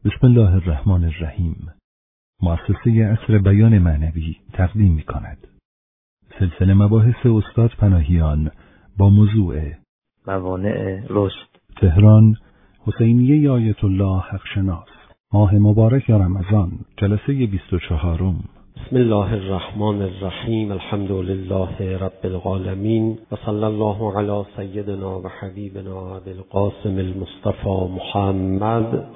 بسم الله الرحمن الرحیم. مؤسسه عصر بیان معنوی تقدیم می‌کند. سلسله مباحث استاد پناهیان با موضوع موانع رشد. تهران، حسینیه آیت الله حقشناس. ماه مبارک رمضان، جلسه 24. بسم الله الرحمن الرحیم. الحمد لله رب العالمین و صلی الله علی سیدنا و حبیبنا ابی القاسم المصطفى محمد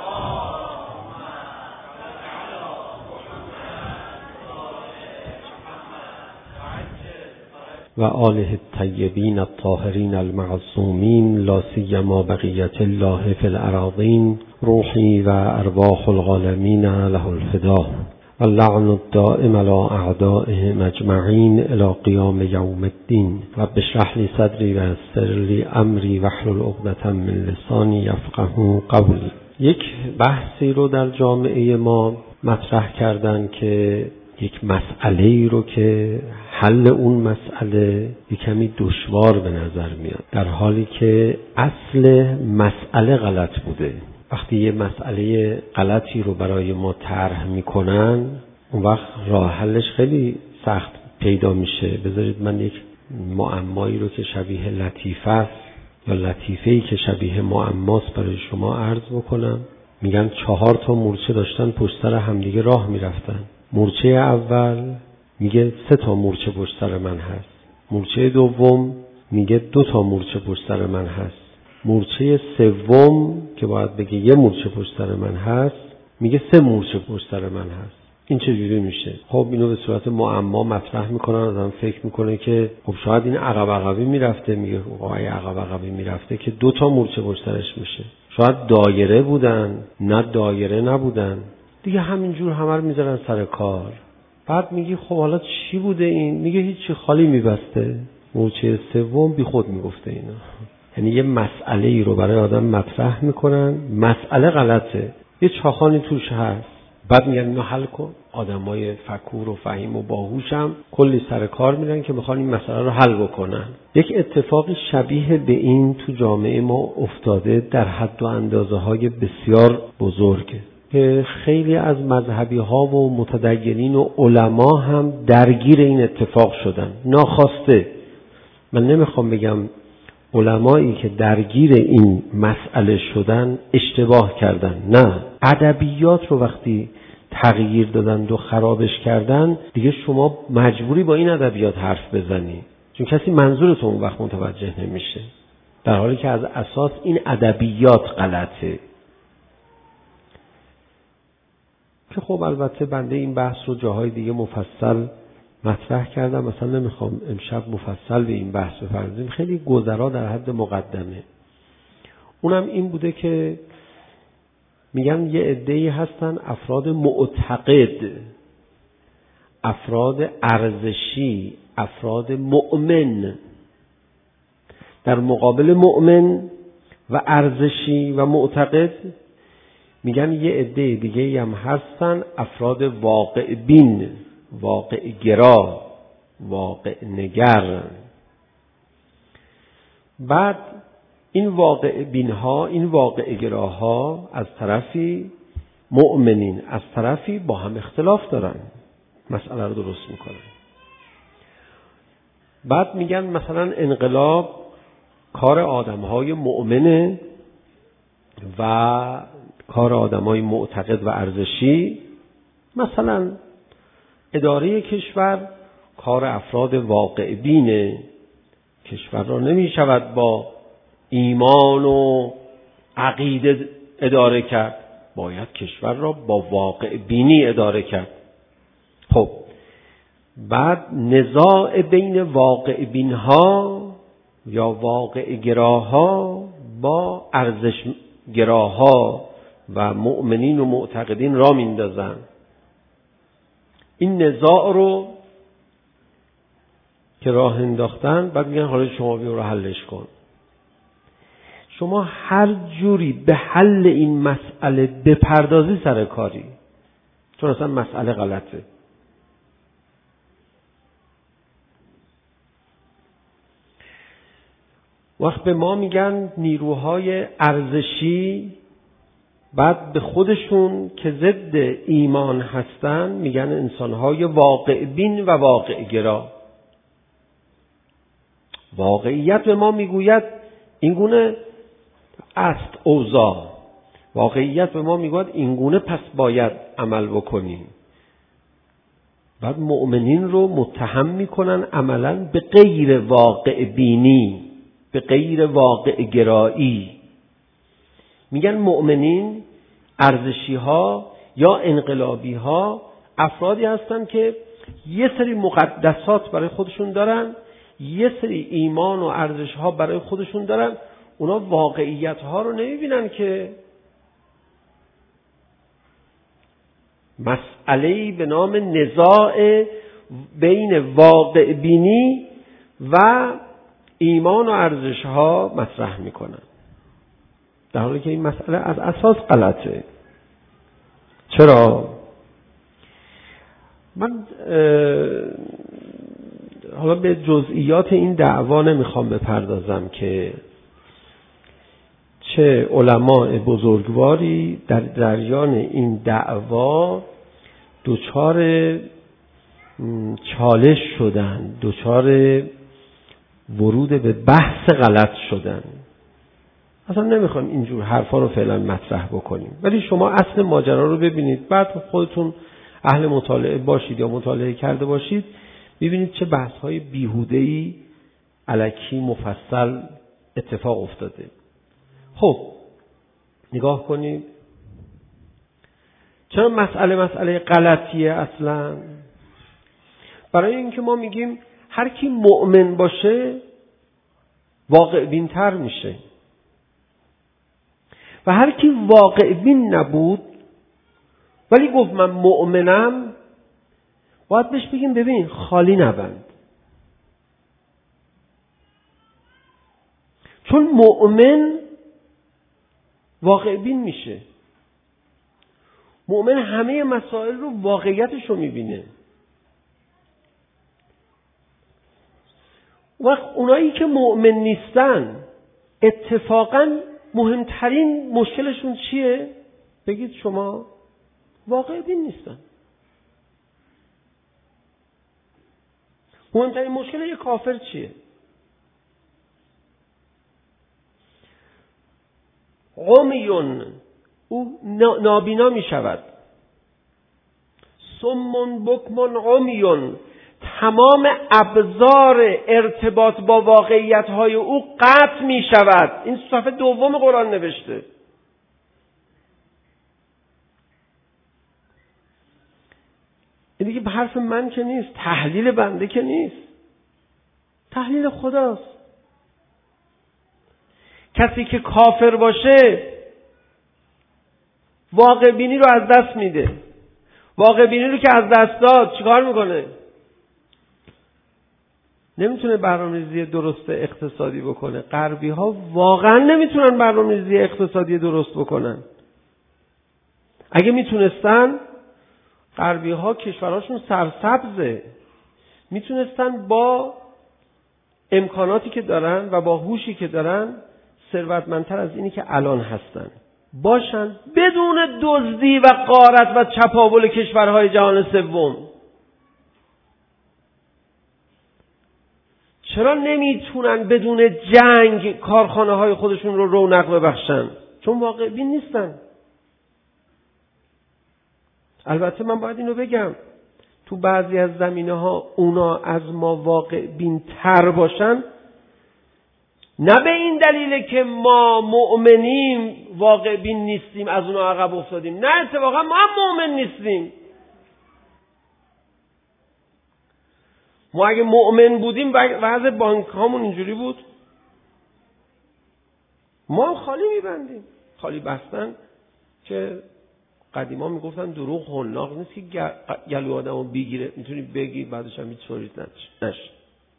و آله الطیبین الطاهرین المعصومین، لا سیما بقیة الله فی الأراضین، روحی و ارواح العالمین له الفدا و اللعن الدائم علی اعدائهم اجمعین الی قیام یوم الدین. رب اشرح لی صدری و یسر لی امری واحلل عقدة من لسانی یفقهوا قولی. یک بحثی رو در جامعه ما مطرح کردن که یک مسئله‌ای رو که حل اون مسئله یک کمی دشوار به نظر میاد، در حالی که اصل مسئله غلط بوده. وقتی یه مسئله غلطی رو برای ما طرح میکنن، اون وقت راه حلش خیلی سخت پیدا میشه. بذارید من یک معمایی رو که شبیه لطیفه است یا لطیفه‌ای که شبیه معماست برای شما عرض بکنم. میگن 4 مورچه داشتن پشت سر همدیگه راه میرفتن. مورچه اول میگه 3 مورچه پشت سر من هست. مورچه دوم میگه 2 مورچه پشت سر من هست. مورچه سوم که باید بگه 1 مورچه پشت سر من هست، میگه 3 مورچه پشت سر من هست. این چجوری میشه؟ خب اینو به صورت معما مطرح میکنن. آدم فکر میکنه که خب شاید این عقبی میرفته. میگه آقای عقبی میرفته که 2 مورچه پشت سرش میشه. شاید دایره بودن، نه دایره نبودن. دیگه همینجور همه رو میذارن سر کار. بعد میگی خب حالا چی بوده این؟ میگه هیچی، خالی میبسته. مورچه سوم بی خود میگفته اینا. یعنی یه مسئله ای رو برای آدم مطرح میکنن، مسئله غلطه، یه چاخانی توش هست، بعد میگن اینو حل کن. آدمای فکور و فهیم و باهوش هم کلی سر کار میرن که میخوان این مسئله رو حل بکنن. یک اتفاق شبیه به این تو جامعه ما افتاده در حد و اندازه های بسیار بزرگه که خیلی از مذهبی ها و متدینین و علما هم درگیر این اتفاق شدن ناخواسته. من نمیخوام بگم علمایی که درگیر این مسئله شدن اشتباه کردن، نه. ادبیات رو وقتی تغییر دادن و خرابش کردن، دیگه شما مجبوری با این ادبیات حرف بزنی، چون کسی منظورتون اون وقت متوجه نمیشه، در حالی که از اساس این ادبیات غلطه. که خب البته بنده این بحث رو جاهای دیگه مفصل مطرح کردم، مثلا نمیخوام امشب مفصل به این بحث بپردازیم، خیلی گذرا در حد مقدمه. اونم این بوده که میگن یه عده‌ای هستن افراد معتقد، افراد ارزشی، افراد مؤمن. در مقابل مؤمن و ارزشی و معتقد میگن یه عده دیگه هم هستن افراد واقع بین، واقع گرا، واقع نگر. بعد این واقع بین ها، این واقع گراها از طرفی مؤمنین، از طرفی با هم اختلاف دارن، مسئله رو درست میکنن. بعد میگن مثلا انقلاب کار آدمهای مؤمنه و کار آدمای معتقد و ارزشی. مثلا اداره کشور کار افراد واقع بینه. کشور را نمی شود با ایمان و عقیده اداره کرد، باید کشور را با واقع بینی اداره کرد. خب بعد نزاع بین واقع بین ها یا واقع گراها با ارزش گراها و مؤمنین و معتقدین را میندازن. این نزاع رو که راه انداختن، بعد میگن حالا شما بیا رو حلش کن. شما هر جوری به حل این مسئله بپردازی سر کاری، چون اصلا مسئله غلطه. وقت به ما میگن نیروهای ارزشی بعد به خودشون که ضد ایمان هستن میگن انسانهای واقع بین و واقع گرا. واقعیت به ما میگوید اینگونه است اوضاع، واقعیت به ما میگوید اینگونه پس باید عمل بکنیم. بعد مؤمنین رو متهم میکنن عملاً به غیر واقع بینی، به غیر واقع گرایی. میگن مؤمنین، ارزشی ها یا انقلابی ها افرادی هستن که یه سری مقدسات برای خودشون دارن، یه سری ایمان و ارزش ها برای خودشون دارن، اونا واقعیت ها رو نمیبینن که مسئله‌ای به نام نزاع بین واقع بینی و ایمان و ارزش ها مطرح میکنن، در حالی که این مسئله از اساس غلطه. چرا؟ من حالا به جزئیات این دعوا نمیخوام بپردازم که چه علماء بزرگواری در جریان این دعوا دچار چالش شدن، دچار ورود به بحث غلط شدن. اصلا نمیخوام اینجور حرفا رو فعلا مطرح بکنیم، ولی شما اصل ماجرا رو ببینید، بعد خودتون اهل مطالعه باشید یا مطالعه کرده باشید، ببینید چه بحث‌های بیهوده‌ای الکی مفصل اتفاق افتاده. خب نگاه کنید، چرا مسئله غلطیه اصلا؟ برای اینکه ما میگیم هر کی مؤمن باشه واقع بین‌تر میشه و هر کی واقع بین نبود ولی گفت من مؤمنم، باید بهش بگیم ببین خالی نبند. چون مؤمن واقع بین میشه، مؤمن همه مسائل رو واقعیتش رو میبینه. وقت اونایی که مؤمن نیستن اتفاقاً مهمترین مشکلشون چیه؟ بگید شما. واقع بین نیستن. مهمترین مشکل یک کافر چیه؟ عمیون، او نابینا می شود. سمون بکمون عمیون، تمام ابزار ارتباط با واقعیت های او قطع می شود. این صفحه دوم قرآن نوشته. این دیگه حرف من که نیست، تحلیل بنده که نیست، تحلیل خداست. کسی که کافر باشه واقع بینی رو از دست میده. واقع بینی رو که از دست داد چیکار میکنه؟ نمیتونه برنامه‌ریزی درست اقتصادی بکنه. غربی ها واقعا نمیتونن برنامه‌ریزی اقتصادی درست بکنن. اگه میتونستن، غربی ها کشورهاشون سرسبزه، میتونستن با امکاناتی که دارن و با هوشی که دارن ثروتمندتر از اینی که الان هستن باشن، بدون دزدی و غارت و چپاول کشورهای جهان سوم. چرا نمیتونن بدون جنگ کارخانه های خودشون رو رونق ببخشن؟ چون واقع بین نیستن. البته من باید اینو بگم، تو بعضی از زمینه ها اونا از ما واقع بین تر باشن، نه به این دلیله که ما مؤمنیم واقع بین نیستیم از اونا عقب افتادیم، نه اتفاقا ما هم مؤمن نیستیم. ما اگه مؤمن بودیم وضع بانک هامون اینجوری بود، ما خالی میبندیم. خالی بستن که قدیما میگفتن دروغ حناق نیست که گلو آدمو بگیره، میتونی بگی بعدش هم هیچ طوریت نشه.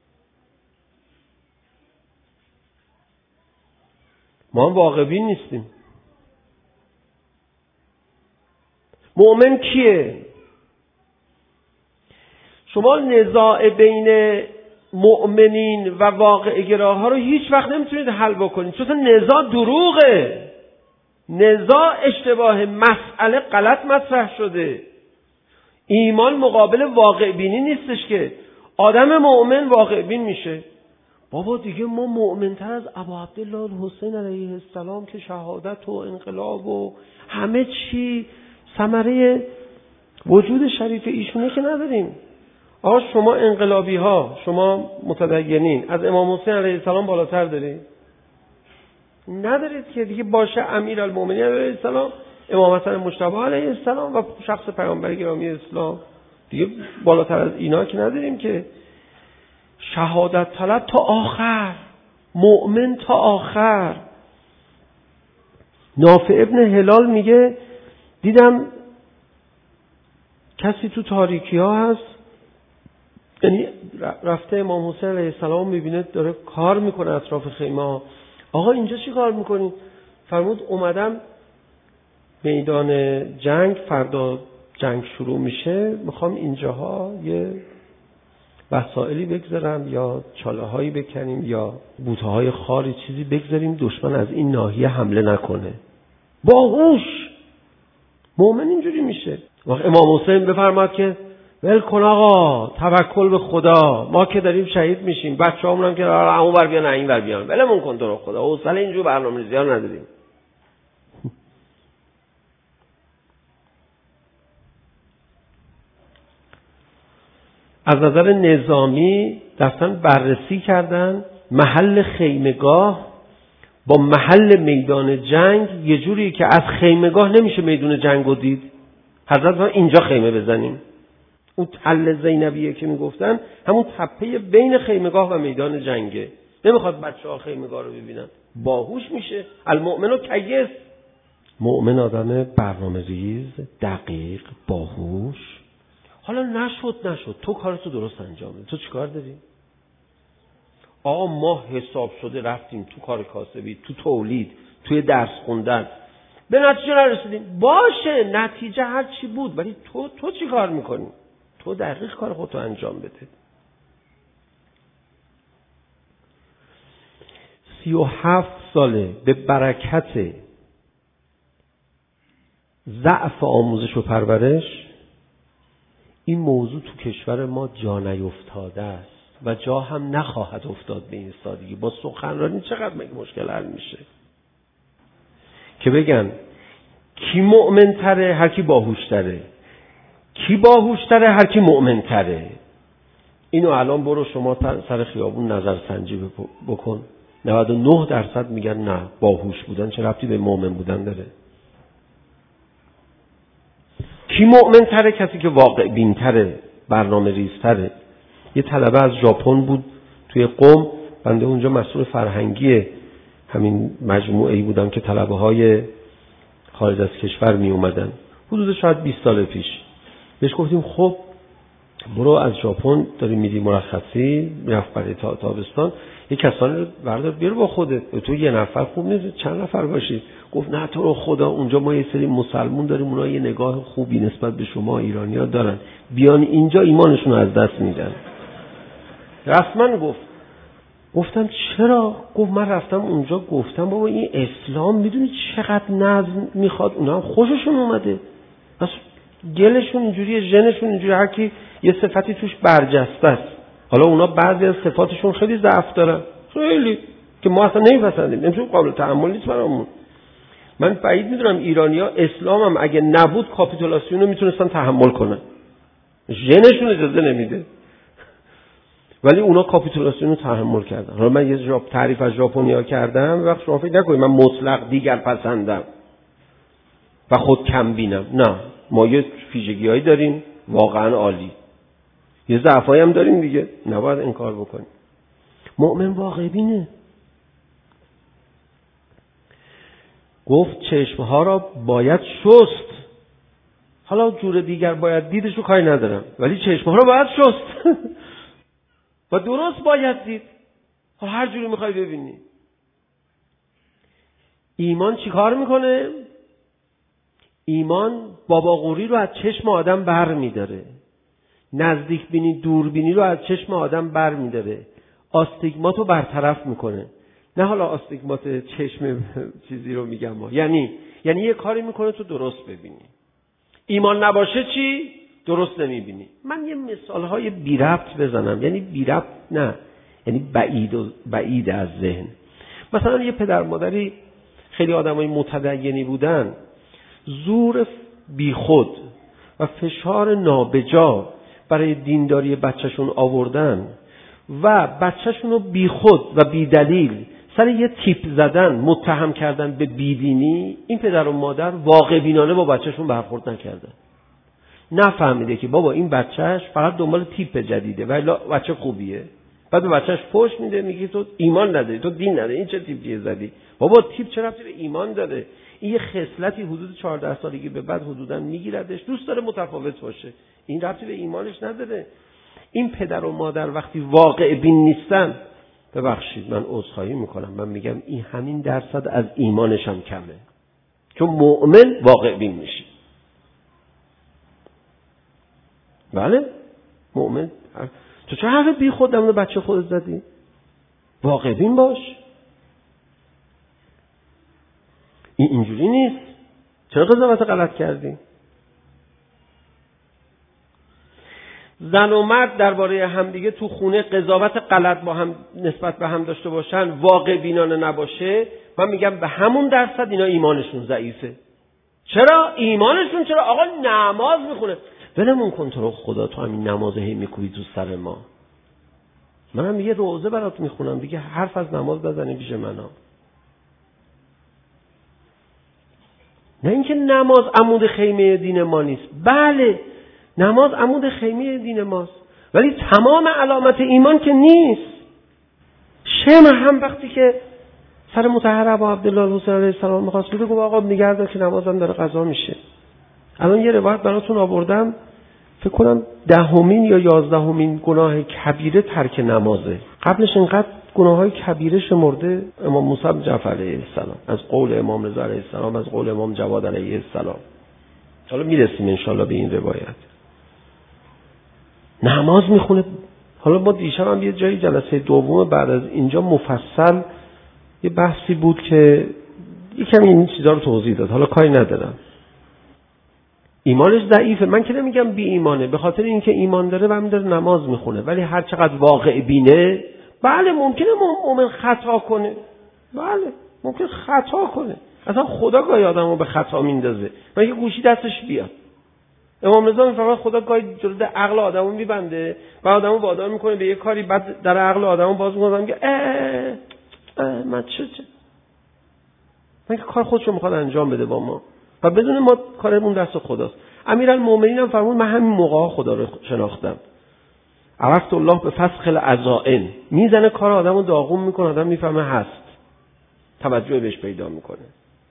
ما هم واقع بین نیستیم. مؤمن کیه؟ شما نزاع بین مؤمنین و واقع گراها رو هیچ وقت نمیتونید حل بکنید، چون نزاع دروغه. نزاع اشتباه، مسئله غلط مطرح شده. ایمان مقابل واقع بینی نیستش که آدم مؤمن واقع بین میشه. بابا دیگه ما مؤمن‌تر از ابا عبدالله الحسین علیه السلام که شهادت و انقلاب و همه چی ثمره وجود شریف ایشونه که نداریم. آقا شما انقلابی ها، شما متدینین از امام حسین علیه السلام بالاتر دارید؟ ندارید که دیگه. باشه امیرالمومنین علیه السلام، امام حسن مجتبی علیه السلام و شخص پیامبر گرامی اسلام، دیگه بالاتر از اینا که نداریم که. شهادت طلب تا آخر، مؤمن تا آخر. نافع ابن هلال میگه دیدم کسی تو تاریکی ها هست، یعنی رفته امام حسین علیه السلام میبینه داره کار میکنه اطراف خیمه ها. آقا اینجا چی کار میکنین؟ فرمود اومدم میدان جنگ، فردا جنگ شروع میشه، میخوام اینجاها یه وسائلی بگذارم یا چاله هایی بکنیم یا بوته های خاری چیزی بگذاریم دشمن از این ناحیه حمله نکنه. باهوش مؤمن اینجوری میشه. وقت امام حسین بفرماد که ول کن آقا، توکل به خدا، ما که داریم شهید میشیم، بچه‌هامون هم که اون ور بیان این ور بیان، ولمون کن تو رو خدا، حوصله اینجور برنامه‌ریزی‌ها نداریم. از نظر نظامی رفتن بررسی کردن محل خیمگاه با محل میدان جنگ یه جوری که از خیمگاه نمیشه میدان جنگ رو دید. حضرت ما اینجا خیمه بزنیم. اون تل زینبیه که میگفتن همون تپه بین خیمگاه و میدان جنگه. نمیخواد بچه‌ها خیمگاه رو ببینن. باهوش میشه. المؤمن کیس. مؤمن آدم برنامه‌ریز، دقیق، باهوش. حالا نشد تو کارتو درست انجام بده. تو چیکار داری؟ آقا ما حساب شده رفتیم تو کار کاسبی، تو تولید، توی درس خوندن، به نتیجه نرسیدیم. باشه نتیجه هر چی بود، ولی تو چی کار میکنی؟ تو دقیق کار خودتو انجام بده. 37 ساله به برکت ضعف آموزش و پرورش این موضوع تو کشور ما جا نیفتاده است و جا هم نخواهد افتاد به این سادگی. با سخنرانی چقدر مشکل حل میشه که بگن کی مؤمن تره، هر کی باهوش تره، کی باهوش تره، هر کی مؤمن تره. اینو الان برو شما سر خیابون نظرسنجی بکن، 99% میگن نه، باهوش بودن چه ربطی به مؤمن بودن داره. کی مؤمن تره؟ کسی که واقع بین تره، برنامه ریز تره. یه طلبه از ژاپن بود توی قم، بنده اونجا مسئول فرهنگی همین مجموعه‌ای بودم که طلبه های خارج از کشور می اومدن، حدود شاید 20 سال پیش. بهش گفتیم خب برو از ژاپن داری میری مرخصی، میرفت برای تابستان، یه کسانی رو بردار بیار با خودت، تو یه نفر خوب نیست چند نفر باشید. گفت نه تو رو خدا، اونجا ما یه سری مسلمون داریم، اونا یه نگاه خوبی نسبت به شما ایرانی‌ها دارن، بیان اینجا ایمانشون رو از دست میدن. رسما گفتم چرا؟ گفت من رفتم اونجا گفتم بابا این اسلام میدونی چقدر نظم میخواد، اونا هم خوششون اومده، بس گلشون اینجوریه، ژنشون اینجوری، هر کی یه صفتی توش برجسته است. حالا اونا بعضی از صفاتشون خیلی ضعف دارن، خیلی که ما اصلا نمیپسندیم، نمیشه قابل تحمل نیست برامون. من بعید میدونم ایرانی‌ها اسلام هم اگه نبود کاپیتولاسیون رو میتونستن تحمل کنن، ژنشون اجازه نمیده، ولی اونا کاپیتولاسیون رو تحمل کردن. حالا من یه تعریف از ژاپنیا کردم، وقت شما فکر نکنید من مطلق دیگر پسندم و خود کم بینم، نه، ما یه ویژگی‌هایی داریم واقعا عالی، یه ضعفایی هم داریم دیگه، نباید انکار بکنیم. مؤمن واقع بینه. گفت چشمها را باید شست، حالا جور دیگر باید دیدشو کاری ندارم، ولی چشمها را باید شست و درست باید دید، هر جوری میخوای ببینی. ایمان چی کار میکنه؟ ایمان بابا غوری رو از چشم آدم بر میداره، نزدیک بینی دور بینی رو از چشم آدم بر میداره، آستیگمات رو برطرف میکنه. نه حالا آستیگمات چشم چیزی رو میگم ما. یعنی یه کاری میکنه تو درست ببینی. ایمان نباشه چی؟ درست نمیبینی. من یه مثالهای بی ربط بزنم. یعنی بی ربط نه، یعنی بعید از ذهن. مثلا یه پدر مادری خیلی آدمای متدینی بودن، زور بیخود و فشار نابجا برای دینداری بچهشون آوردن و بچهشون رو بیخود و بیدلیل سر یه تیپ زدن متهم کردن به بیدینی. این پدر و مادر واقع بینانه با بچهشون برخورد نکردن. نفهمیده که بابا این بچهش فقط دنبال تیپ جدیده ولی بچه خوبیه. بعد به بچهش فحش میده، میگه تو ایمان نداری، تو دین نداری، این چه تیپیه زدی؟ بابا تیپ چه ربطی به ایمان داره؟ این یه خصلتی حدود 14 سالگی به بعد حدوداً میگیردش، دوست داره متفاوت باشه. این ربطی به ایمانش نداره. این پدر و مادر وقتی واقع بین نیستن، ببخشید من عذرخواهی میکنم، من میگم این همین درصد از ایمانش هم کمه. چون مؤمن واقع بین میشه. بله مؤمن. تو چه حرف بی خود دمون بچه خودت زدی؟ واقع بین باش. این اینجوری نیست. چرا قضاوت غلط کردی؟ زن و مرد درباره همدیگه تو خونه قضاوت غلط با هم نسبت به هم داشته باشن، واقع بینانه نباشه، من میگم به همون درصد اینا ایمانشون ضعیفه. چرا ایمانشون؟ چرا آقا نماز میخونه؟ ولمون کن تو رو خدا، تو همین نمازه هی میکوبی تو سر ما. منم یه روزه برات میخونم دیگه، حرف از نماز بزنی پیش منم. نه اینکه نماز عمود خیمه دین ما نیست. بله نماز عمود خیمه دین ماست، ولی تمام علامت ایمان که نیست. شمع هم وقتی که سر مطهر ابا عبدالله الحسین علیه السلام می‌خواست بگه، گفت آقا نگردار که نمازم داره قضا میشه. الان یه روایت براتون آوردم، فکر کنم 10 یا 11 گناه کبیره ترک نمازه. قبلش اینقدر گناههای کبیره شمرده امام موسی بن جعفر علیه السلام، از قول امام رضا علیه السلام، از قول امام جواد علیه السلام. حالا میرسیم انشالله به این روایت. نماز میخونه. حالا ما دیشب هم یه جایی جلسه دوم بعد از اینجا مفصل یه بحثی بود که یکم این چیزا رو توضیح داد. حالا کاری ندارم. ایمانش ضعیفه. من که نمیگم بی ایمانه، به خاطر اینکه ایمان داره و هم داره نماز میخونه، ولی هر چقدر واقع بینه، بله ممکنه مؤمن خطا کنه. بله ممکن خطا کنه. اصلا خدا گاهی آدمو به خطا میندازه، مگه گوشی دستش بیاد. امام رضا میفرماید خدا گاهی جلوی عقل آدمو میبنده و آدمو وادار میکنه به یه کاری، بعد در عقل آدمو باز میکنه، میگه من چه من که کار خودشو میخواد انجام بده با ما و بدون ما کارمون دست خداست. امیرالمومنین هم فرمود من همین موقع خدا رو شناختم. عرفت الله به فسخ العزائم. میزنه کار آدمو داغون میکنه، آدم میفهمه هست، توجه بهش پیدا میکنه.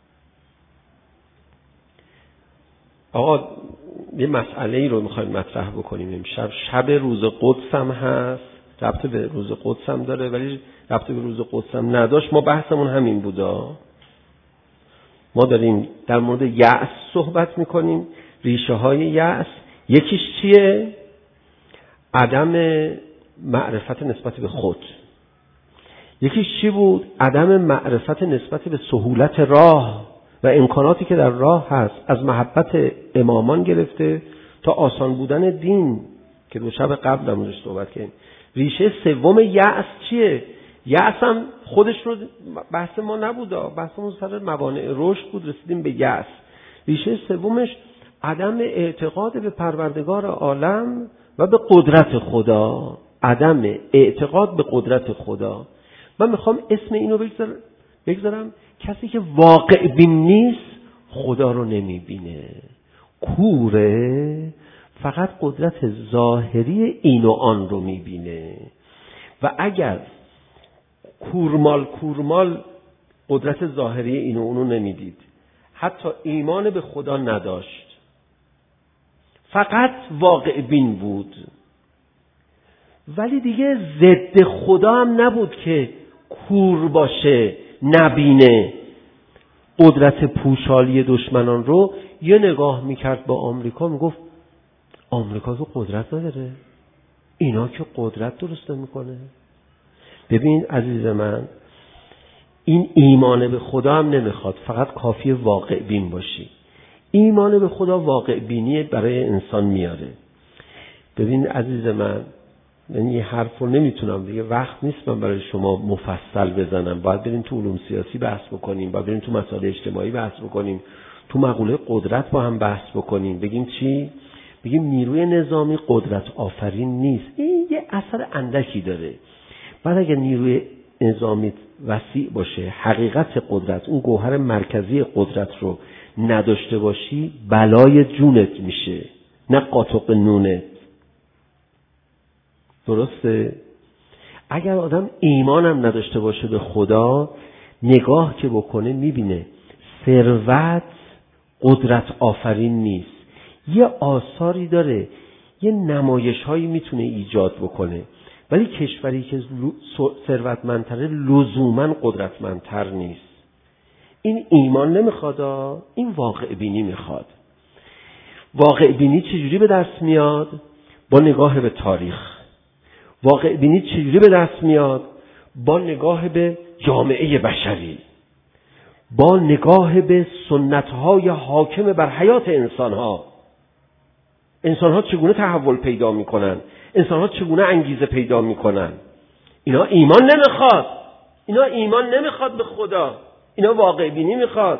آقا یه مسئله‌ای رو میخوایم مطرح بکنیم امشب. شب روز قدس هم هست، ربط به روز قدس هم داره ولی ربط به روز قدس هم نداشت. ما بحثمون همین بودا. ما داریم در مورد یأس صحبت میکنیم. ریشه های یأس یکیش چیه؟ عدم معرفت نسبت به خود. یکیش چی بود؟ عدم معرفت نسبت به سهولت راه و امکاناتی که در راه هست، از محبت امامان گرفته تا آسان بودن دین که دو شب قبل در موردش صحبت کردیم. ریشه سوم یأس چیه؟ یأس هم خودش رو بحث ما نبود، بحثمون سر موانع رشد بود، رسیدیم به یأس. ریشه سومش عدم اعتقاد به پروردگار عالم و به قدرت خدا. عدم اعتقاد به قدرت خدا. من میخوام اسم اینو بگذارم کسی که واقع بین نیست خدا رو نمیبینه، کوره، فقط قدرت ظاهری این و آن رو میبینه. و اگر کورمال قدرت ظاهری این و اونو نمیدید، حتی ایمان به خدا نداشت، فقط واقع بین بود، ولی دیگه ضد خدا هم نبود که کور باشه، نبینه، قدرت پوشالی دشمنان رو یه نگاه میکرد با آمریکا، میگفت آمریکا تو قدرت نداره، اینا که قدرت درست نمیکنه. ببین عزیز من، این ایمان به خدا هم نمیخواد فقط کافی واقع بین باشی. ایمان به خدا واقع بینی برای انسان میاره. ببین عزیز من یه حرف رو نمیتونم دیگه، وقت نیست من برای شما مفصل بزنم. باید بریم تو علوم سیاسی بحث بکنیم، باید بریم تو مسائل اجتماعی بحث بکنیم، تو مقوله قدرت با هم بحث بکنیم. بگیم چی؟ بگیم نیروی نظامی قدرت آفرین نیست، این یه اثر اندکی داره. بعد اگه نیروی نظامی وسیع باشه، حقیقت قدرت، اون گوهر مرکزی قدرت رو نداشته باشی، بلای جونت میشه، نه قاطق نونت. درسته؟ اگر آدم ایمانم نداشته باشه به خدا، نگاه که بکنه میبینه ثروت قدرت آفرین نیست. یه آثاری داره، یه نمایش هایی میتونه ایجاد بکنه، ولی کشوری که ثروتمندتره لزوما قدرتمندتر نیست. این ایمان نمیخواد، این واقع بینی میخواد. واقع بینی چجوری به دست میاد؟ با نگاه به تاریخ. واقع بینی چجوری به دست میاد؟ با نگاه به جامعه بشری، با نگاه به سنت‌های حاکم بر حیات انسان‌ها. انسان‌ها چگونه تحول پیدا می‌کنن؟ انسان‌ها چگونه انگیزه پیدا می‌کنن؟ اینا ایمان نمیخواد. اینا ایمان نمیخواد به خدا. اینا واقع بینی میخواد.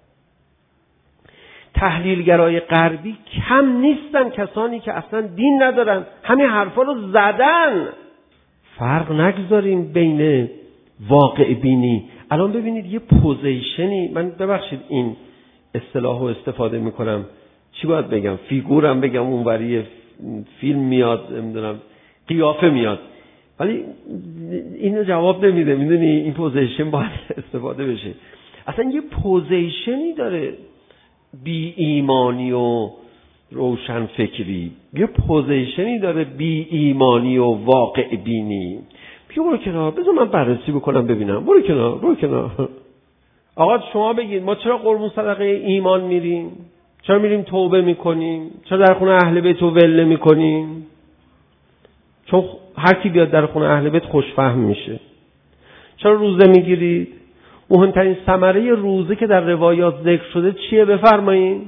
تحلیلگرای غربی کم نیستن کسانی که اصلا دین ندارن، همین حرفا رو زدن. فرق نگذاریم بین واقع بینی. الان ببینید یه پوزیشنی، من ببخشید این اصطلاحو استفاده میکنم، چی باید بگم؟ فیگورم بگم، اونوری فیلم میاد، نمیدونم قیافه میاد، ولی اینو جواب نمیده. میدونی این پوزیشن باید استفاده بشه. اصلا یه پوزیشنی داره بی ایمانی و روشن فکری، یه پوزیشنی داره بی ایمانی و واقع بینی. بیا برو کنار، بذار من بررسی بکنم ببینم. برو کنار. آقا شما بگید ما چرا قربون صدقه ایمان میریم؟ چرا میریم توبه میکنیم؟ چرا در خونه اهل بیت رو ول نمیکنیم؟ چون هر کی بیاد در خونه اهل بیت خوشفهم میشه. چرا روزه میگیرید؟ مهمترین ثمره روزه که در روایات ذکر شده چیه؟ بفرمایید.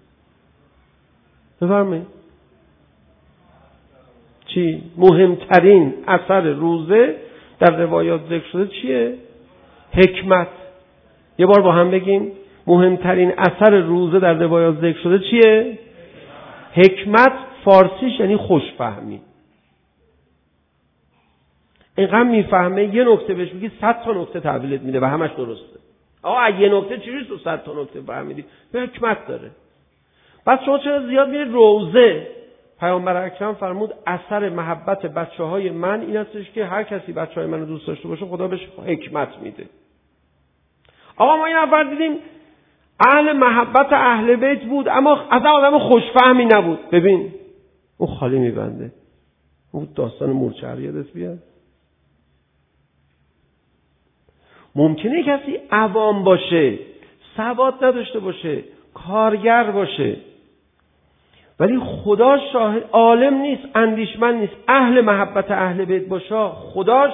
چی؟ مهمترین اثر روزه در روایات ذکر شده چیه؟ حکمت. یه بار با هم بگیم مهمترین اثر روزه در روایات ذکر شده چیه؟ حکمت. فارسیش یعنی خوشفهمی. اینقدر میفهمه یه نکته بهش میگی 100 تا نکته تحویلت میده و همش درسته. آقا یه نکته چجوری تو 100 تا نکته فهمیدی؟ به حکمت داره. پس شما چرا زیاد میرید روزه؟ پیامبر اکرم فرمود اثر محبت بچه‌های من این استش که هر کسی بچه‌های منو دوست داشته باشه خدا بهش حکمت میده. آقا ما این نفر دیدیم اهل محبت اهل بیت بود اما اصلا آدم خوشفهمی نبود. ببین اون خالی میبنده. اون داستان مورچه یادت بیاد. ممکنه کسی عوام باشه، سواد نداشته باشه، کارگر باشه، ولی خدا شاهد، عالم نیست، اندیشمند نیست، اهل محبت اهل بیت باشه، خدا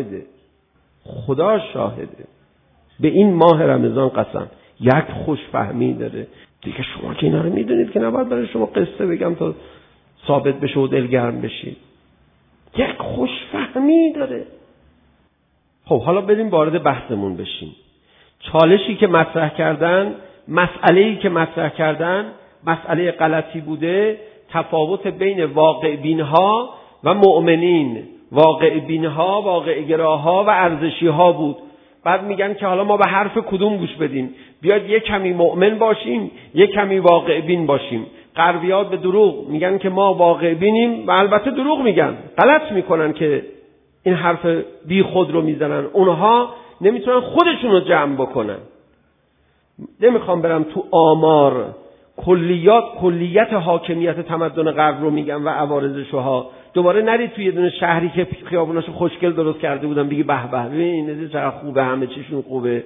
شاهده. به این ماه رمضان قسم یک خوشفهمی داره دیگه. شما که اینا رو میدونید که نباید برای شما قصه بگم تا ثابت بشه و دلگرم بشید. یک خوشفهمی داره. خب حالا بریم وارد بحثمون بشیم. چالشی که مطرح کردن، مسئله‌ای که مطرح کردن، مسئله غلطی بوده. تفاوت بین واقع بین‌ها و مؤمنین، واقع بین‌ها، واقع گراها و ارزشی‌ها بود. بعد میگن که حالا ما به حرف کدوم گوش بدیم؟ بیاد یک کمی مؤمن باشیم، یک کمی واقع بین باشیم. غربی‌ها به دروغ میگن که ما واقع بینیم و البته دروغ میگن، غلط میکنن که این حرف بی خود رو میزنن. اونها نمیتونن خودشون رو جمع بکنن. نمیخوام برم تو آمار کلیت حاکمیت تمدن غرب رو میگم و عوارضشها. دوباره نرید توی یه دونه شهری که خیابوناشو خوشگل درست کرده بودن بگی به به ببین این چقدر خوبه، همه چیشون خوبه.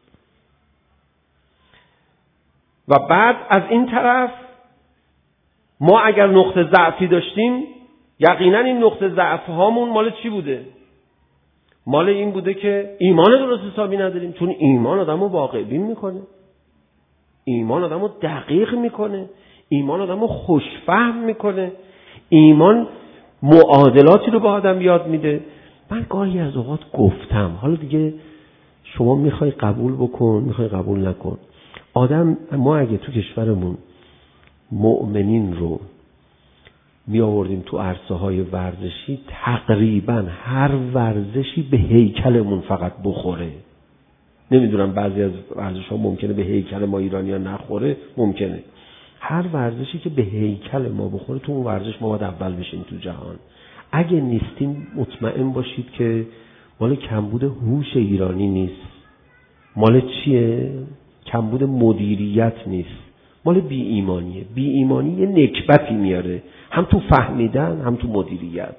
و بعد از این طرف ما اگر نقطه ضعفی داشتیم، یقینا این نقطه ضعف هامون مال چی بوده؟ مال این بوده که ایمان درست حسابی نداریم، چون ایمان آدمو واقع بین میکنه، ایمان آدمو دقیق میکنه، ایمان آدمو خوشفهم میکنه، ایمان معادلاتی رو به آدم یاد میده. من گاهی از اوقات گفتم، حالا دیگه شما میخوای قبول بکن میخوای قبول نکن، ما اگه تو کشورمون مؤمنین رو می آوردیم تو عرصه های ورزشی، تقریبا هر ورزشی به هیکلمون فقط بخوره. نمیدونم بعضی از ورزش ها ممکنه به هیکل ما ایرانی ها نخوره، ممکنه. هر ورزشی که به هیکل ما بخوره تو اون ورزش ما باید اول بشیم تو جهان. اگه نیستیم مطمئن باشید که مال کمبود هوش ایرانی نیست. مال چیه؟ کمبود مدیریت نیست، مال بی ایمانیه. بی ایمانی یه نکبتی میاره، هم تو فهمیدن هم تو مدیریت.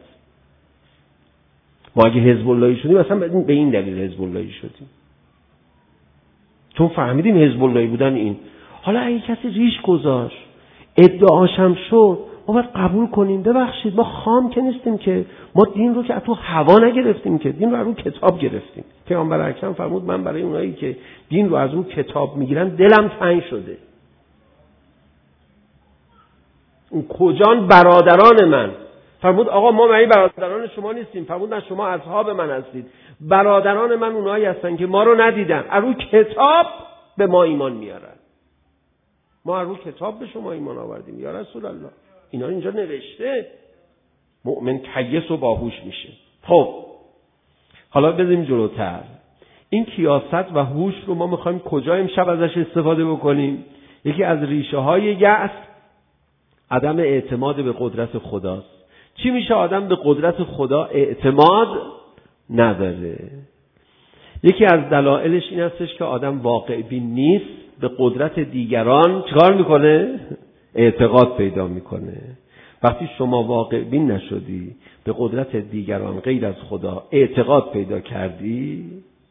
ما اگه حزب اللهی شدیم اصلا به این دلیل حزب اللهی شدیم، چون فهمیدیم حزب اللهی بودن این. حالا اگه کسی ریش گذاشت ادعاشم شد، ما باید قبول کنیم ببخشید ما خام که نیستیم که، ما دین رو که تو هوا نگرفتیم که، دین رو کتاب گرفتیم. پیامبر اکرم فرمود من برای اونایی که دین رو از اون کتاب میگیرن دلم تنگ شده. اون کجان برادران من؟ فرمود آقا ما معنی برادران شما نیستیم. فرمود نه شما اصحاب من هستید. برادران من اونایی هستن که ما رو ندیدن، از رو کتاب به ما ایمان میارن. ما از رو کتاب به شما ایمان آوردیم یا رسول الله. اینا اینجا نوشته. مؤمن کیس و باهوش میشه. خب حالا بریم جلوتر. این کیاست و هوش رو ما میخوایم کجا امشب ازش استفاده بکنیم؟ یکی از ریشه های یأس عدم اعتماد به قدرت خداست. چی میشه آدم به قدرت خدا اعتماد نداره؟ یکی از دلایلش این هستش که آدم واقع بین نیست، به قدرت دیگران چیکار میکنه؟ اعتقاد پیدا میکنه. وقتی شما واقع بین نشدی، به قدرت دیگران غیر از خدا اعتقاد پیدا کردی،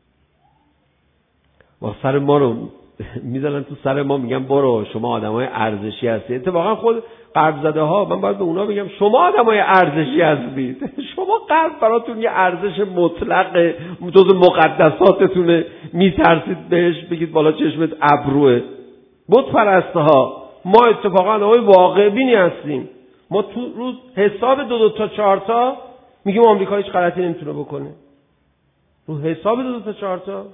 و سر ما رو میزنن تو سر ما، میگن برو شما آدمای ارزشی هستی. اتفاقا خود غرب زده ها، من باید به اونا بگم شما آدمای ارزشی هستید. شما غرب براتون یه ارزش مطلق جز مقدساتتونه، میترسید بهش بگید بالا چشمت ابروه. بت پرستها، ما اتفاقا آدمای واقع بینی هستیم. ما تو روز حساب 2 تا 4 تا میگیم آمریکا هیچ غلطی نمیتونه بکنه. رو حساب 2 تا 4 تا.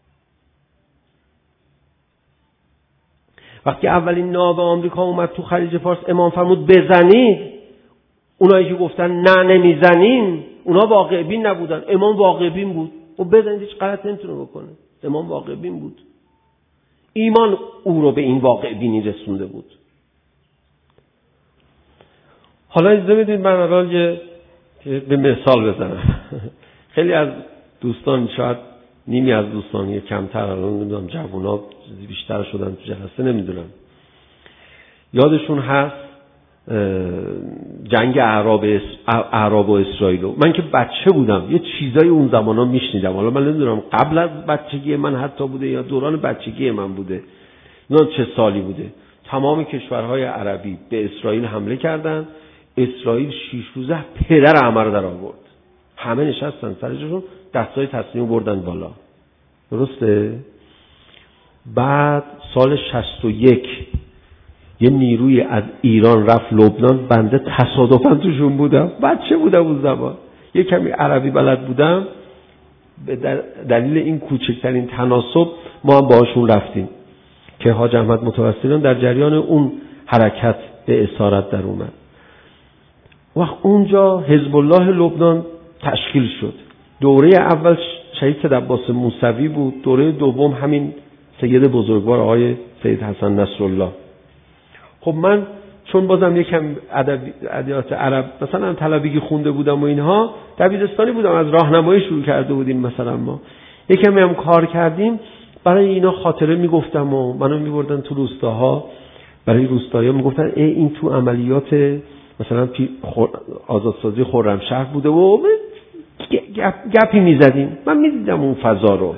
وقتی اولین ناو آمریکا اومد تو خلیج فارس، امام فرمود بزنید. اونایی که گفتن نه نمیزنیم، اونا واقع بین نبودن. امام واقع بین بود. و بزنید هیچ غلطی نمیتونه بکنه. امام واقع بین بود. ایمان او رو به این واقع بینی رسونده بود. حالا اجازه بدید من الان به مثال بزنم. خیلی از دوستان، شاید نیمی از دوستان یا کمتر، الان نمیدونم جوونا بیشتر شدن تو جلسه، نمیدونم یادشون هست جنگ اعراب و اسرائیل. من که بچه بودم یه چیزای اون زمانا میشنیدم. حالا من نمیدونم قبل از بچگی من حتی بوده یا دوران بچگی من بوده، نمیدونم چه سالی بوده. تمام کشورهای عربی به اسرائیل حمله کردن. اسرائیل 6 روزه پدر همه رو در آورد. همه نشستن سرشون، دستای تسلیم بردن بالا. درسته؟ بعد سال 61 یه نیروی از ایران رفت لبنان. بنده تصادفاً توشون بودم، بچه بودم اون زمان، یه کمی عربی بلد بودم. به دلیل این کوچکترین تناسب ما هم باهاشون رفتیم که حاج احمد متوسلیان در جریان اون حرکت به اسارت در اومد. وقت اونجا حزب الله لبنان تشکیل شد. دوره اول شهید سید عباس موسوی بود، دوره دوم همین سید بزرگوار آقای سید حسن نصرالله. خب من چون بازم یکم ادبیات عرب مثلا طلبگی خونده بودم و اینها، دبیرستانی بودم، از راهنمایی شروع کرده بودیم. مثلا ما یکم هم کار کردیم، برای اینا خاطره میگفتم و منو میبردن تو روستاها. برای روستایا میگفتن این تو عملیات مثلا آزادسازی خرمشهر بوده و گپی میزدیم. من میدیدم اون فضا رو.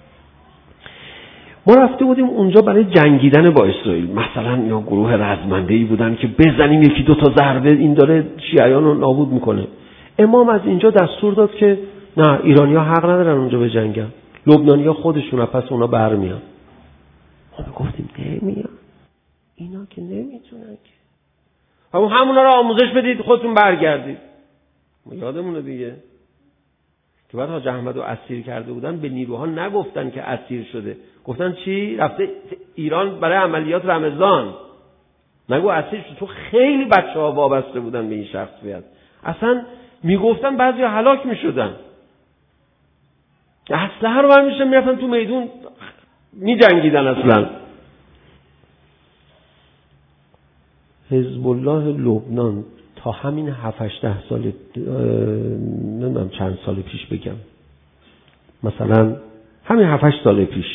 ما رفته بودیم اونجا برای جنگیدن با اسرائیل. مثلا یا گروه رزمنده‌ای بودن که بزنیم 1-2 تا ضربه این داره شیعیان رو نابود میکنه. امام از اینجا دستور داد که نه ایرانی‌ها حق ندارن اونجا بجنگن، لبنانی‌ها خودشون، پس اونا برمیان. ما گفتیم نمیان، اینا که نمیتونن که همونا رو آموزش بدید خودتون برگردید. ما یادمونه دیگه که بعد حاج احمد رو اسیر کرده بودن، به نیروها نگفتن که اسیر شده، گفتن چی؟ رفته ایران برای عملیات رمضان. نگو اسیر شد، تو خیلی بچه‌ها وابسته بودن به این شخصیت، اصلا میگفتن بعضیا هلاک میشدن، اسلحه رو برمی‌داشتن میرفتن تو میدون میجنگیدن. اصلا حزب الله لبنان تا همین 7-8 سال، نمیدونم چند سال پیش بگم، مثلا همین 7-8 سال پیش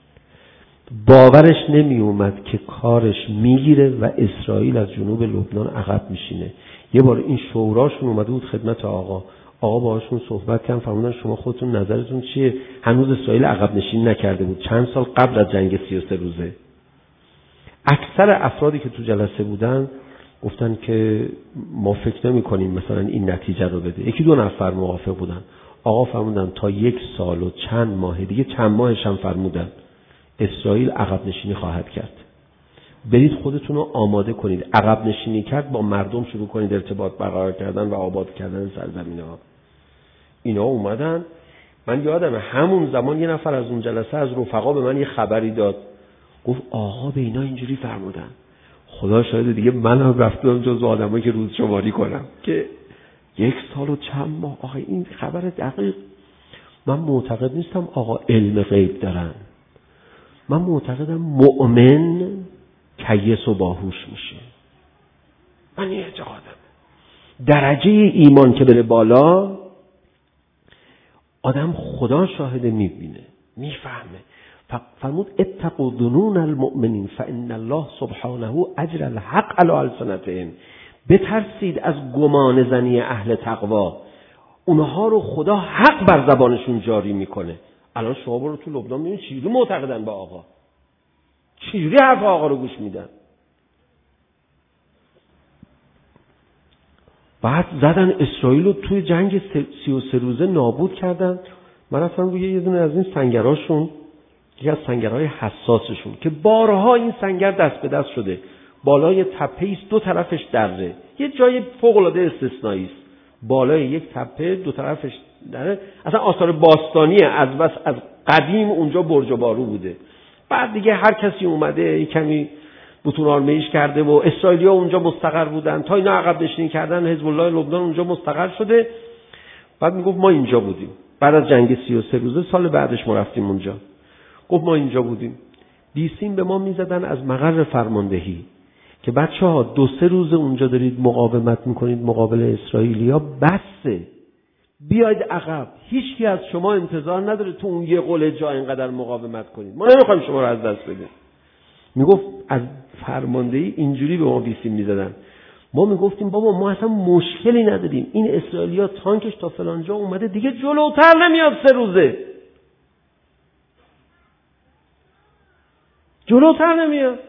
باورش نمی اومد که کارش میگیره و اسرائیل از جنوب لبنان عقب میشینه. یه بار این شوراشون اومده بود خدمت آقا باهاشون صحبت کردن، فرمودن شما خودتون نظرتون چیه؟ هنوز اسرائیل عقب نشینی نکرده بود، چند سال قبل از جنگ 33 روزه. اکثر افرادی که تو جلسه بودن گفتن که ما فکر نمی کنیم مثلا این نتیجه رو بده. 1-2 نفر موافق بودن. آقا فرمودن تا 1 سال و چند ماه دیگه، چند ماهش هم فرمودن اسرائیل عقب نشینی خواهد کرد. برید خودتون رو آماده کنید. عقب نشینی کرد، با مردم شروع کنید ارتباط برقرار کردن و آباد کردن سرزمین‌ها. اینا اومدن. من یادمه همون زمان یه نفر از اون جلسه از رفقا به من یه خبری داد، گفت آقا به اینا اینجوری فرمودن. خدا شاید دیگه من هم رفتم جزو آدمایی که روز شماری کنم که 1 سال و چند ماه. آقا این خبر دقیق، من معتقد نیستم آقا علم غیب دارن. من معتقدم مؤمن کیس و باهوش میشه. من این اعتقادم. درجه ایمان که بره بالا، آدم خدا شاهد میبینه، میفهمه. فرمود اتقوا ظنون المؤمنین فان الله سبحانه اجر الحق علی السنتهم. بترسید از گمان زنی اهل تقوا، اونها رو خدا حق بر زبانشون جاری میکنه. الان شما برو تو لبنان ببین چجوری معتقدن به آقا، چجوری حرف آقا رو گوش میدن. بعد زدن اسرائیل رو توی جنگ 33 روزه نابود کردن. من رفتم روی یه دونه از این سنگراشون، یکی از سنگرهای حساسشون که بارها این سنگر دست به دست شده، بالای تپه است، 2 طرفش دره، یه جای فوق العاده استثنایی است. بالای یک تپه 2 طرفش دره، اصلا آثار باستانیه، از بس از قدیم اونجا برج و بارو بوده. بعد دیگه هر کسی اومده کمی بتون آرمیش کرده و اسرائیلی‌ها اونجا مستقر بودن، تا اینا عقب نشینی کردن حزب الله لبنان اونجا مستقر شده. بعد میگفت ما اینجا بودیم، بعد از جنگ 33 روزه سال بعدش ما رفتیم اونجا. گفت ما اینجا بودیم، بیسیم به ما میزدن از مقر فرماندهی که بچه‌ها 2-3 روز اونجا دارید مقاومت میکنید مقابل اسرائیلیا، بسه بیاید عقب، هیچکی از شما انتظار نداره تو اون یه قله جا اینقدر مقاومت کنید، ما نمیخوایم شما رو از دست بدیم. میگفت از فرماندهی اینجوری به ما بیسیم میزدن. ما میگفتیم بابا ما اصلا مشکلی نداریم، این اسرائیلیا تانکش تا فلان جا اومده دیگه جلوتر نمیاد، 3 روزه جلوتر نمیاد.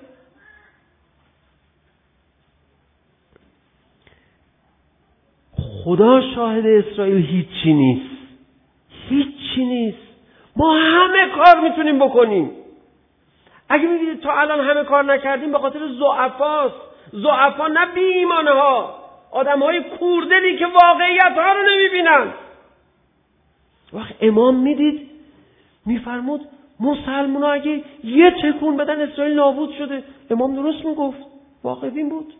خدا شاهد اسرائیل هیچی نیست، هیچی نیست. ما همه کار میتونیم بکنیم. اگه میبینید تا الان همه کار نکردیم به خاطر ضعفاست. ضعفا نه بی ایمانه ها، آدم های کوردلی که واقعیت ها رو نمیبینن. وقت امام میدید میفرمود مسلمان ها اگه یه تکون بدن اسرائیل نابود شده. امام درست میگفت، واقع بین بود.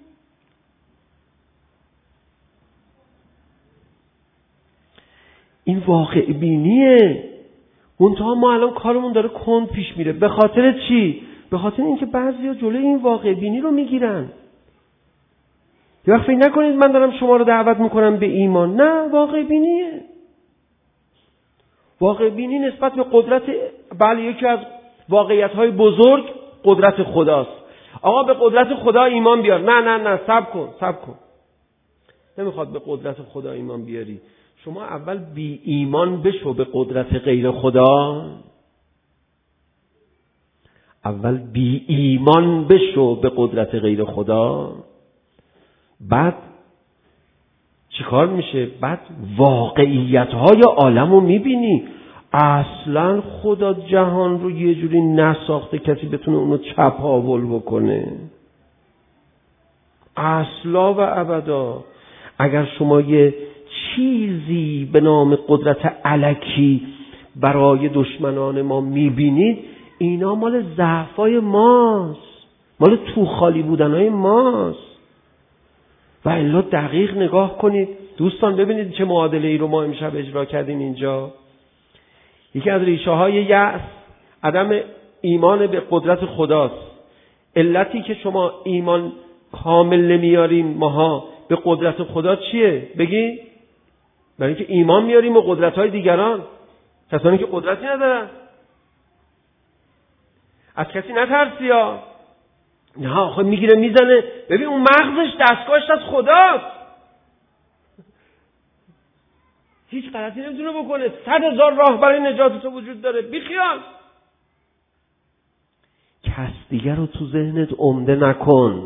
این واقع بینیه. منتها ما الان کارمون داره کند پیش میره. به خاطر چی؟ به خاطر اینکه بعضیا جلوی این واقع بینی رو میگیرن. یه وقت فکر نکنید من دارم شما رو دعوت میکنم به ایمان. نه، واقع بینیه. واقع بینی نسبت به قدرت، بله یکی از واقعیت‌های بزرگ قدرت خداست. آقا به قدرت خدا ایمان بیار. نه صبر کن. نمیخواد به قدرت خدا ایمان بیاری. شما اول بی ایمان بشو به قدرت غیر خدا. اول بی ایمان بشو به قدرت غیر خدا. بعد چیکار میشه؟ بعد واقعیت‌های عالم رو میبینی. اصلا خدا جهان رو یه جوری نساخته کسی بتونه اونو چپاول بکنه. اصلا و ابدا. اگر شما یه چیزی به نام قدرت الکی برای دشمنان ما میبینید، اینا مال ضعفای ماست، مال تو خالی بودنهای ماست. و الا دقیق نگاه کنید دوستان، ببینید چه معادله ای رو ما امشب اجرا کردیم اینجا. یکی از ریشه های یأس عدم ایمان به قدرت خداست. علتی که شما ایمان کامل نمیاریم ماها به قدرت خدا چیه؟ بگی؟ برای اینکه ایمان میاریم به قدرت های دیگران، کسانی که قدرتی ندارن. از کسی نترسی ها. نه آخه میگیره میزنه، ببین اون مغزش دستگاهش از خداست، هیچ غلطی نمیتونه بکنه. 100,000 راه برای نجات تو وجود داره، بیخیال. کس دیگر رو تو ذهنت عمده نکن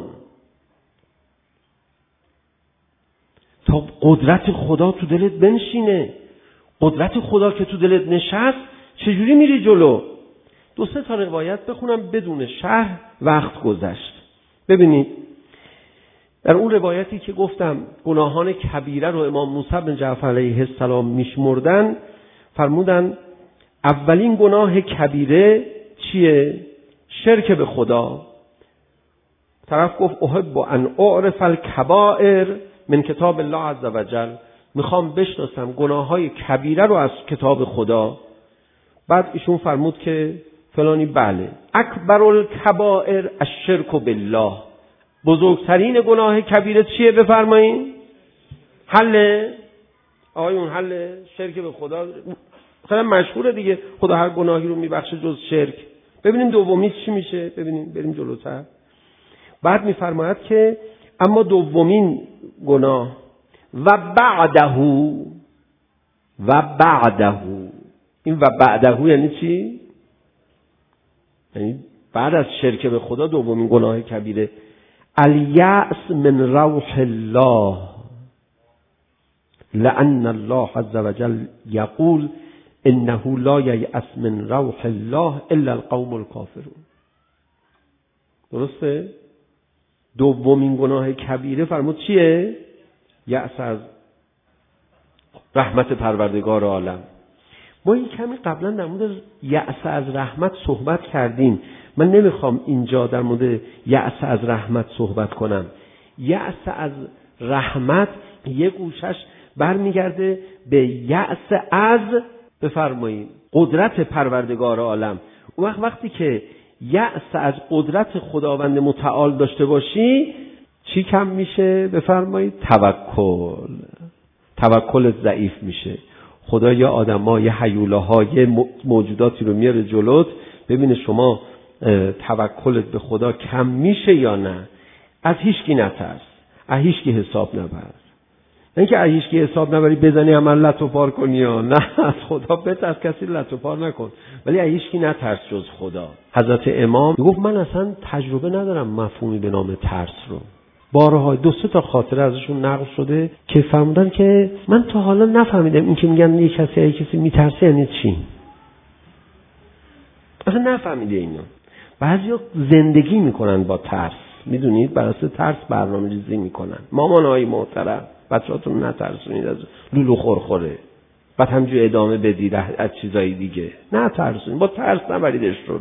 تا قدرت خدا تو دلت بنشینه. قدرت خدا که تو دلت نشست چجوری میری جلو؟ 2-3 تا روایت بخونم بدون شرح، وقت گذشت. ببینید در اون روایتی که گفتم گناهان کبیره رو امام موسی بن جعفر علیه السلام میشمردن، فرمودن اولین گناه کبیره چیه؟ شرک به خدا. طرف گفت احب ان اعرف الکبائر من کتاب الله عز وجل، میخوام بشناسم گناههای کبیره رو از کتاب خدا. بعد ایشون فرمود که فلانی بله، اکبر الکبائر الشرک بالله، بزرگترین گناه کبیره چیه بفرمایید؟ حله آقایون، حله شرک به خدا. خیلی مشهوره دیگه، خدا هر گناهی رو میبخشه جز شرک. ببینیم دومی چی میشه، ببینیم بریم جلوتر. بعد میفرماید که اما دومین گناه و بعده، این و بعده یعنی چی؟ یعنی بعد از شرک به خدا دومین گناه کبیره الیأس من روح الله، لأن الله عز وجل یقول انه لا ییأس من روح الله الا القوم الکافرون. درسته؟ دومین گناه کبیره فرمود چیه؟ یأس از رحمت پروردگار عالم. ما این کمی قبلا در مورد یأس از رحمت صحبت کردیم. من نمیخوام اینجا در مورد یأس از رحمت صحبت کنم. یأس از رحمت یه گوشش برمیگرده به یأس از، بفرمایید، قدرت پروردگار عالم. اون وقتی که یأس از قدرت خداوند متعال داشته باشی چی کم میشه؟ بفرمایید توکل ضعیف میشه. خدا یا آدم‌ها یا هیولاها یا موجوداتی رو میاره جلوت، ببینه شما توکلت به خدا کم میشه یا نه. از هیچکی نترس، از هیچکی حساب نبر. نه اینکه از هیچکی حساب نبری بزنی عمل لط و پار کنی یا نه، از خدا بترس، کسی لط و پار نکن، ولی از هیچکی نترس جز خدا. حضرت امام میگفت من اصلا تجربه ندارم مفهومی به نام ترس رو. بارها 2-3 تا خاطره ازشون نقل شده که فرمودن که من تا حالا نفهمیدم این که میگن یه کسی میترسه یعنی چی. اصلا نفهمیده اینا. بعضیا زندگی میکنن با ترس، میدونید، بر اساس ترس برنامه‌ریزی میکنن. مامانای محترم بچه‌هاتون نترسونید از لولو خورخوره، بعد همینجوری ادامه بدید از چیزای دیگه. نترسونید، با ترس نبریدش رو.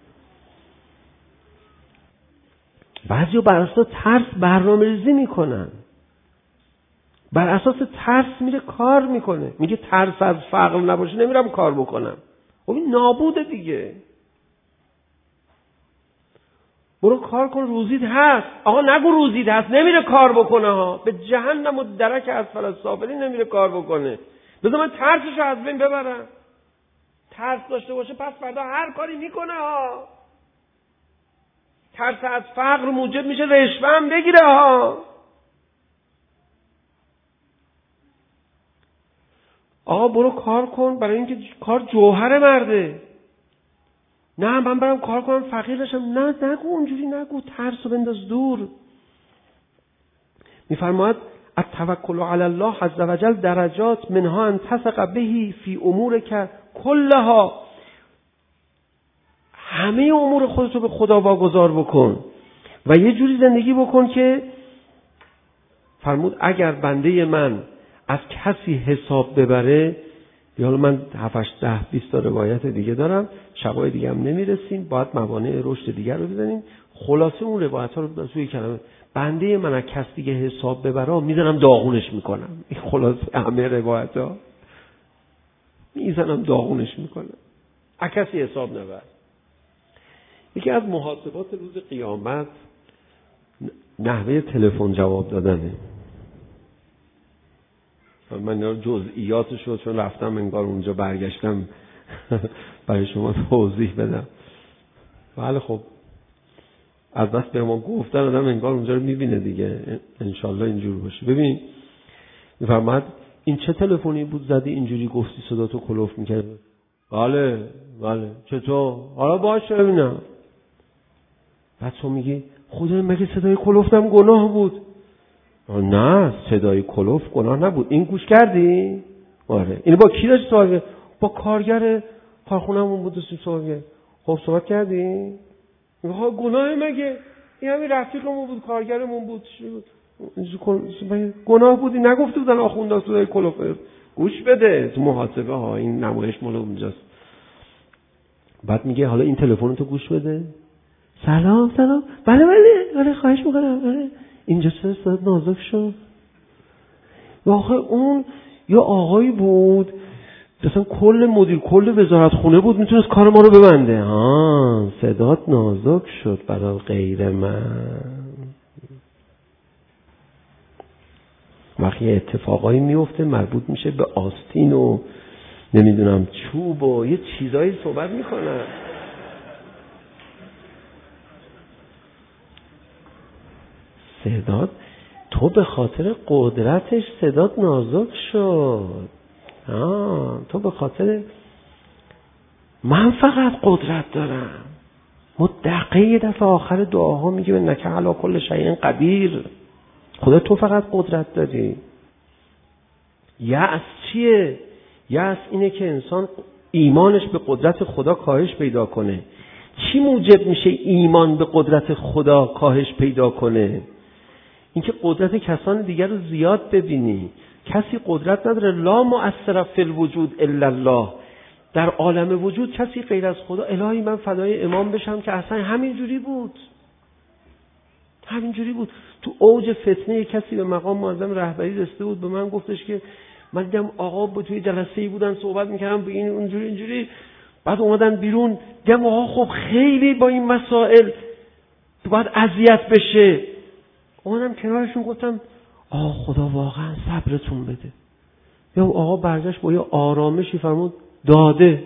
بعضیا بر اساس ترس برنامه‌ریزی میکنن، بر اساس ترس میره کار میکنه، میگه ترس از فقر نباشه نمیرم کار بکنم. خب این نابوده دیگه. برو کار کن، روزیت هست. آقا نگو روزیت هست نمیره کار بکنه ها، به جهنم و درک اسفل السافلین نمیره کار بکنه. بذار من ترسشو از بین ببرم. ترس داشته باشه پس فردا هر کاری میکنه ها. ترس از فقر موجب میشه رشوه هم بگیره ها. آقا برو کار کن، برای اینکه کار جوهر مرده. نه من برم کار کنم فقیر نشم. نه نگو اونجوری، نگو، ترسو بنداز دور. میفرماید التوکل علی الله عز وجل درجات، منها ان تثق به فی امورک کلها. همه امور خودتو به خدا واگذار بکن و یه جوری زندگی بکن که فرمود اگر بنده من از کسی حساب ببره، یا حالا من 7 10 20 تا روایت دیگه دارم، شبای دیگه هم نمیرسیم، باید موانع رشد دیگر رو بزنیم. خلاصه اون روایت ها رو توی کلمه بنده من از کسی دیگه حساب ببره میزنم داغونش میکنم. این خلاصه همه روایت ها، میزنم داغونش میکنم، از کسی حساب نبر. یکی از محاسبات روز قیامت نحوه تلفن جواب دادنه. من جزئیاتش رو چون رفتم انگار اونجا برگشتم برای شما توضیح بدم. بله خب از بس به ما گفتن آدم انگار اونجا رو میبینه دیگه، انشالله اینجور باشه. ببین میفرماد این چه تلفنی بود زدی اینجوری گفتی صدا تو کلوف میکرد؟ بله چطور؟ حالا باشه ببینم. بعد تو میگی خدا مگه صدای کلوفتم گناه بود؟ نه صدای کلوف گناه نبود. این گوش کردی؟ آره. این با کی داشت صحبت؟ با کارگر کارخونه‌مون بود داشتیم صحبت. خب صحبت کردی؟ میگه گناه مگه؟ این همین رفیقمون بود، کارگرمون بود. گناه بودی نگفته بودن آخونده صدای کلوف. گوش بده تو محاسبه ها، این نمایش مال اونجاست. بعد میگه حالا این تلفن تو گوش بده. سلام بله خواهش میکنم. اینجا چه صدا نازک شد؟ واقعا اون یا آقایی بود مثلا کل مدیر کل وزارت خونه بود، میتونست کار ما رو ببنده. صدات نازک شد برای غیر من. وقتی اتفاقایی میفته مربوط میشه به آستین و نمیدونم چوب و یه چیزایی صحبت میکنن. صدات تو به خاطر قدرتش صدات نازک شد. تو به خاطر من فقط قدرت دارم. مدقه یه دفعه آخر دعاها میگه به نکه علی کل شیء قدیر. خدا تو فقط قدرت داری. یأس چیه؟ یأس اینه که انسان ایمانش به قدرت خدا کاهش پیدا کنه. چی موجب میشه ایمان به قدرت خدا کاهش پیدا کنه؟ اینکه قدرت کسان دیگر رو زیاد ببینی. کسی قدرت نداره. لا مؤثر فی الوجود الا الله. در عالم وجود کسی غیر از خدا. الهی من فدای امام بشم که اصلا همینجوری بود. تو اوج فتنه کسی به مقام معظم رهبری رسیده بود، به من گفتش که من دیدم آقا با توی جلسه‌ای بودن صحبت می‌کردن به این اونجوری، بعد اومدن بیرون دیدم آقا خب خیلی با این مسائل باید اذیت بشه. اومدم کنارشون گفتم آقا خدا واقعا صبرتون بده. یا آقا برگشت با یه آرامشی فرمود داده.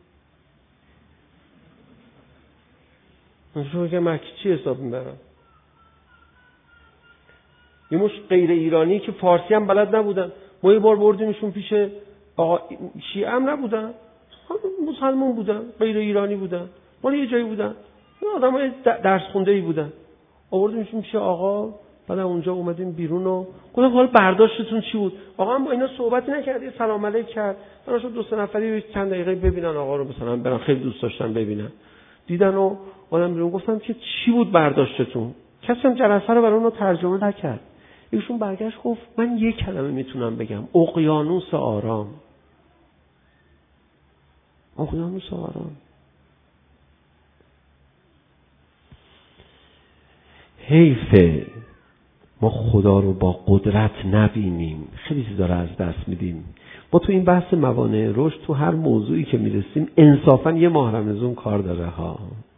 من شما که مکی چی حساب میبرم؟ یه مش غیر ایرانی که فارسی هم بلد نبودن، ما یه بار بردیمشون پیش آقا شیعه هم نبودن، مسلمان بودن، غیر ایرانی بودن، مال یه جایی بودن، آدمای درس خونده‌ای بودن. آوردیمشون پیش آقا، بعد اونجا اومدیم بیرون و گفتم حالا برداشتتون چی بود؟ آقا هم با اینا صحبتی نکرد، سلام علیک کرد. من شد 2 نفری چند دقیقه ببینن آقا رو، مثلا برن، خیلی دوست داشتن ببینن. دیدن و اومدن بیرون. گفتم که چی بود برداشتتون؟ کسی هم جلسه رو برای اونا ترجمه نکرد. ایشون برگشت گفت من یک کلمه میتونم بگم، اقیانوس آرام. اقیانوس آرام. حیفه ما خدا رو با قدرت نبینیم، خیلی چیزا رو از دست میدیم. ما تو این بحث موانع رشد تو هر موضوعی که میرسیم انصافا یه ماه رمضان کار داره ها.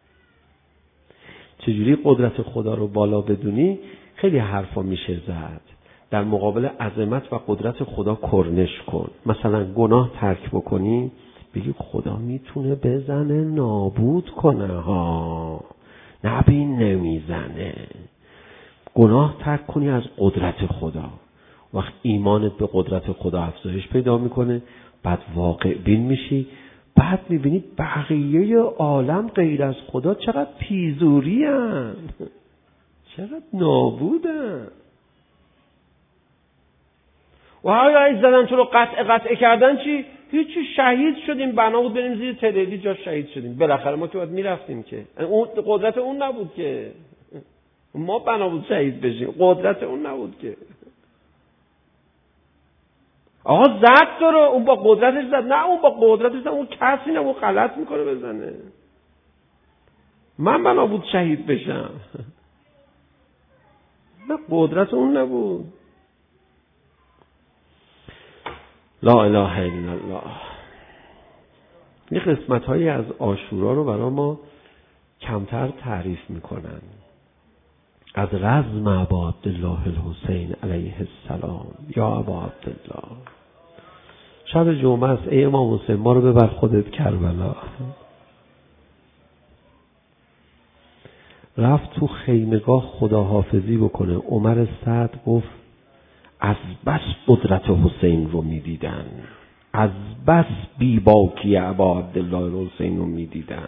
چجوری قدرت خدا رو بالا بدونی؟ خیلی حرفا میشه زد. در مقابل عظمت و قدرت خدا کرنش کن. مثلا گناه ترک بکنی بگی خدا میتونه بزنه نابود کنه ها، نبین نمیزنه. گناه ترک کنی از قدرت خدا. وقت ایمانت به قدرت خدا افزایش پیدا میکنه، بعد واقع بین میشی، بعد میبینی بقیه عالم غیر از خدا چقدر پیزوری هن، چقدر نابودن. و های زدن تو رو قطع کردن چی؟ هیچی، شهید شدیم، بنا بود بریم زیر تریلی جا شهید شدیم. بالاخره ما که باید میرفتیم که اون قدرت اون نبود که ما بنا بود شهید بشیم، قدرت اون نبود که. آقا زد تو رو، اون با قدرتش زد؟ نه، اون با قدرتش زد، اون کسی نه، اون غلط میکنه بزنه. من بنا بود شهید بشم، نه قدرت اون نبود. لا اله الا الله. این قسمت هایی از عاشورا رو برای ما کمتر تعریف میکنن. از رزم ابا عبدالله الحسین علیه السلام. یا ابا عبدالله، شب جمعه است، ای امام حسین ما رو ببر خودت کربلا. رفت تو خیمگاه خداحافظی بکنه. عمر سعد گفت از بس قدرت حسین رو میدیدن، از بس بیباکی ابا عبدالله الحسین رو میدیدن.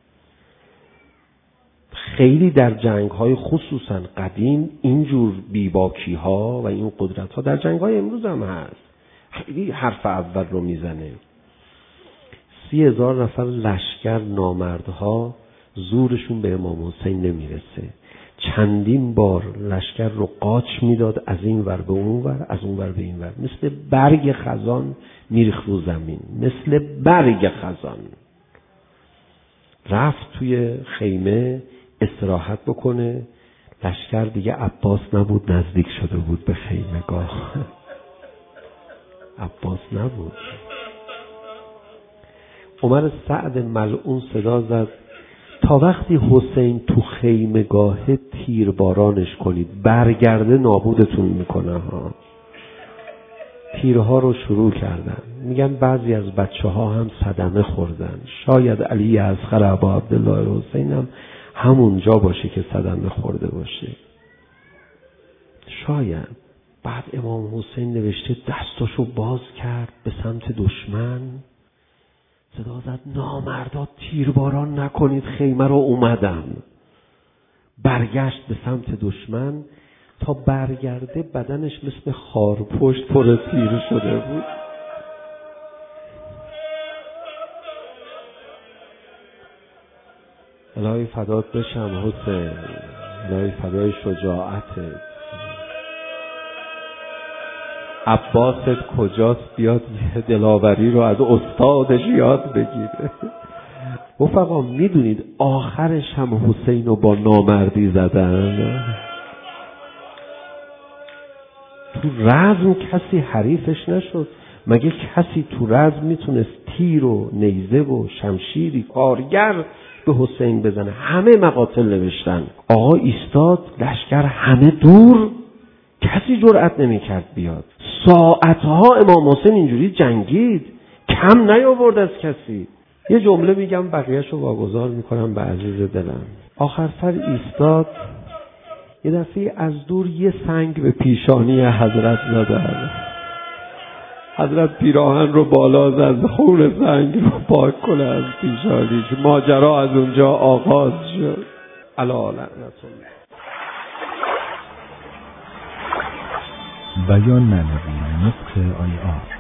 خیلی در جنگ‌های خصوصا قدیم اینجور بیباکی‌ها و این قدرت‌ها در جنگ‌های امروز هم هست. خیلی حرف اول رو میزنه. 30,000 نفر لشکر نامردها زورشون به امام حسین نمیرسه. چندین بار لشکر رو قاچ میداد، از این ور به اون ور، از اون ور به این ور، مثل برگ خزان میریخت رو زمین، مثل برگ خزان. رفت توی خیمه استراحت بکنه. لشکر دیگه عباس نبود، نزدیک شده بود به خیمگاه. عباس نبود. عمر سعد ملعون صدا زد تا وقتی حسین تو خیمگاه تیربارانش کنید، برگرده نابودتون میکنه ها. تیرها رو شروع کردن. میگن بعضی از بچه ها هم صدمه خوردن. شاید علی اصغر ابا عبدالله الحسین هم همونجا باشه که صدمه خورده باشه. شاید. بعد امام حسین نوشته دستاشو باز کرد به سمت دشمن، صدا زد نامردا تیرباران نکنید، خیمه رو اومدم. برگشت به سمت دشمن. تا برگرده بدنش مثل خارپشت پر تیر شده بود. الهی فدات بشم حسین، الهی فدای شجاعتت. عباست کجاست بیاد دلاوری رو از استادش یاد بگیره. رفقا میدونید آخرش هم حسین رو با نامردی زدن. تو رزم کسی حریفش نشد. مگه کسی تو رزم میتونست تیر و نیزه و شمشیری کارگر به حسین بزنه؟ همه مقاتل نوشتن، آقا ایستاد، لشکر همه دور، کسی جرأت نمیکرد بیاد. ساعتها امام حسین اینجوری جنگید، کم نیاورد از کسی. یه جمله میگم بقیه‌شو واگذار میکنم به عزیز دلم. آخر سر ایستاد، یه دفعه از دور یه سنگ به پیشانی حضرت زدن. حضرت پیراهن رو بالا زد، خون سنگ رو پاک کنه از پیشانیش. ماجرا از اونجا آغاز شد. الا لعنت الله. بیان معنوی نطق آیات.